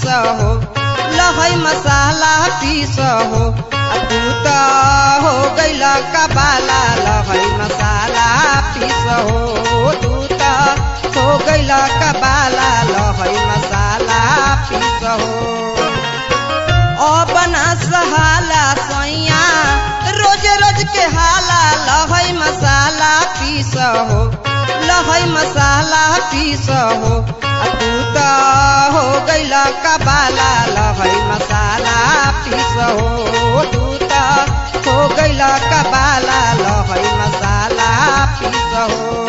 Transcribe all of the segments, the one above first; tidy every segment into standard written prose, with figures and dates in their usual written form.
हो लहई मसाला पीस हो तू तो हो गइला कबाला लहई मसाला पीस हो तू तो हो गइला कबाला लहई मसाला पीस हो बना सहाला सैया रोज रोज के हाला लहई मसाला पीस हो लहई मसाला पीस हो तू तो हो गइला कबाला लहई मसाला पीस हो तू तो हो गइला कबाला लहई मसाला पीस हो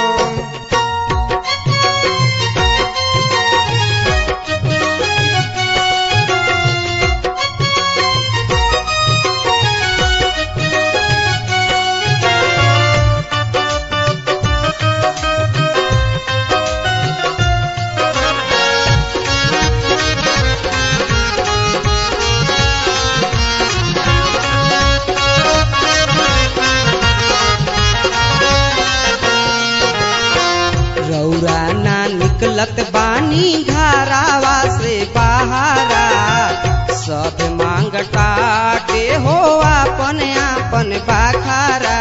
रौरा ना निकलत बानी घरावा से बहारा सब मांग काटे हो आपन आपन बाखारा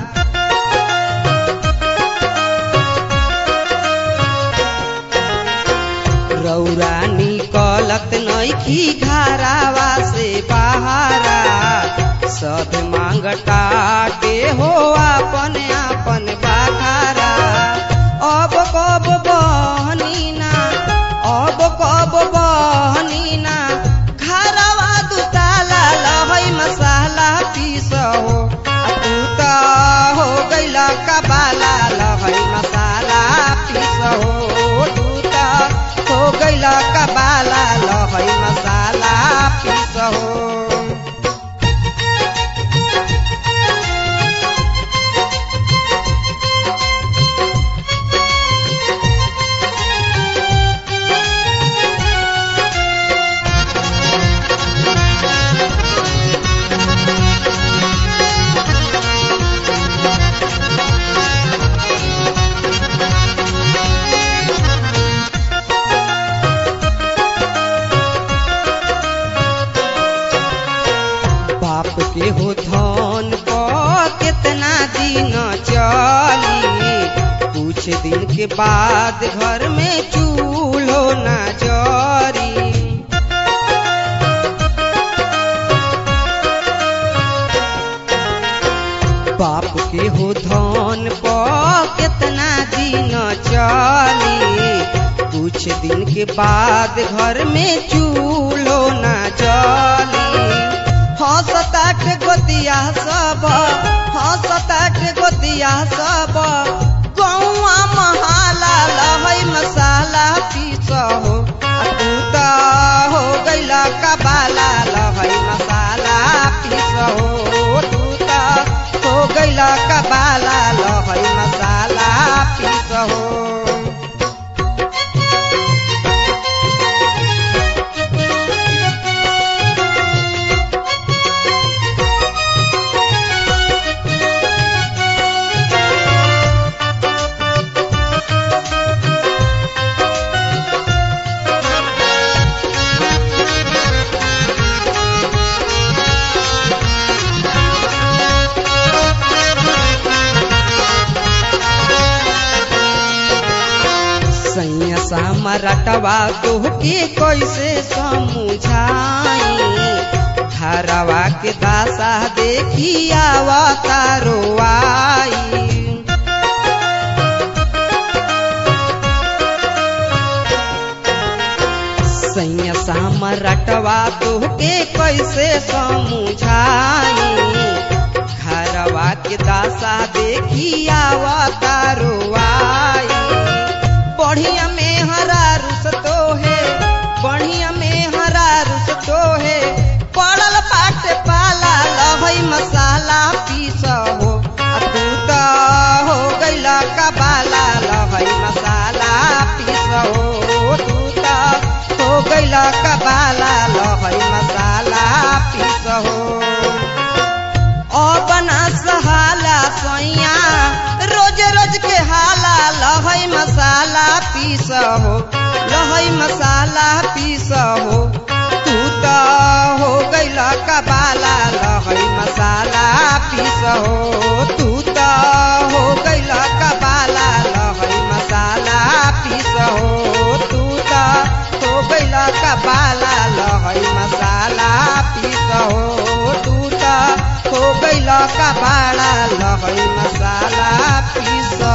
रौरा निकलत नइखी घरावा से बहारा सब मांग काटे हो आपन आपन बाखारा अब कब बहनीना अब कब बहनीना घरवा दुताला लहई मसाला पीस हो तू तो हो गइला कबाला लहई मसाला पीस हो तू तो हो गइला कबाला लहई मसाला पीस हो बाप के हो धन पर कितना दिन चली कुछ दिन के बाद घर में चूल्हो न जरी बाप के हो धन पर कितना दिन चली कुछ दिन के बाद घर में चूल्हो न जली हंसताट गोतिया सब हंसताट गोतिया सब गौआ महाला लहई मसाला पीस हो तू तो हो गइला कबाला लहई मसाला पीस हो तू तो हो गइला कबाला लहई मसाला पीस हो मरटवा तोहके कैसे समझाई घरवा के दासा देखी आवता रोआई सैया सामरटवा तोहके कैसे समझाई घरवा के दासा देखी आवता रोआई बढ़िया में हरा रुस तो है बढ़िया में हरा रुस तो है पड़ल पाटे पाला लहई मसाला पीस हो तू तो हो गइला कबाला लहई मसाला पीस हो तू तो हो गइला कबाला लहई मसाला पीस हो बना सहाला सैया रोज रोज के हाला लहई मसाला मसाला पीस हो लहई मसाला पीस हो तू तो हो गइल कबाला लहई मसाला पीस हो तू तो हो गइल कबाला लहई मसाला पीस हो तू तो हो गइल कबाला लहई मसाला पीस हो तू तो हो गइल कबाला लहई मसाला पीस